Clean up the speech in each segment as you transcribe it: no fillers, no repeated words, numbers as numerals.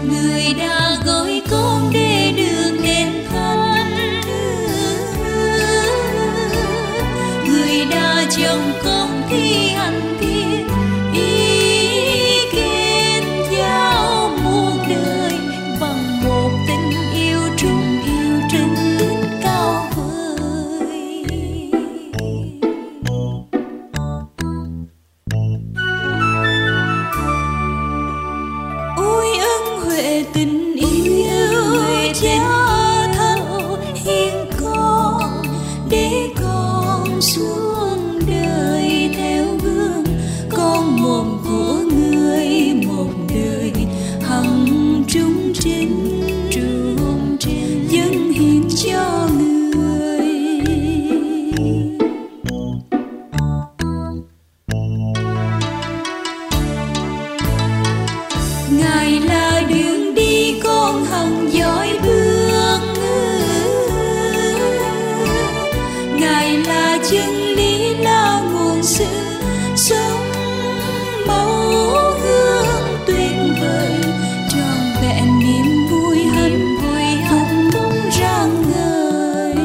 người đã gọi con để đường đền thánh, người đã chồng con thi hành thiên ý kết giao muôn đời bằng một tình yêu trung yêu trinh cao vời. Ôi ân huệ tình yêu cha thánh hiến con để con xuống đời theo gương con một của người, một đời hằng trung trinh dâng hiến cho người. Ngài là đường đi con hằng dõi bước, Ngài là chân lý, là nguồn sự sống mẫu gương tuyệt vời, trọn vẹn niềm vui hạnh phúc rạng ngời.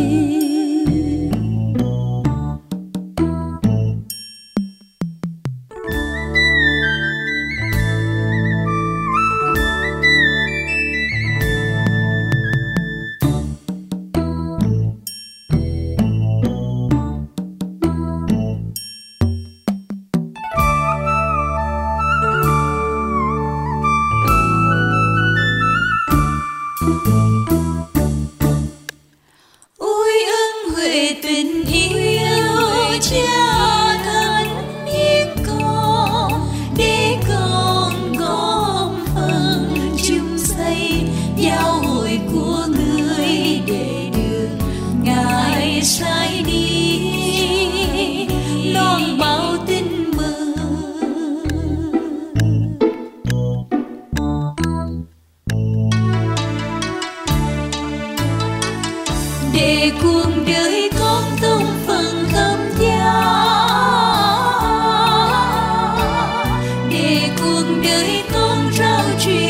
Ôi ân huệ tình yêu cha thánh hiến con để con góp phần chung xây giáo hội của người, để đường Ngài sai đi loan báo tin mừng. Để cuộc đời con tung phần khâm giá, để cuộc đời con rao truyền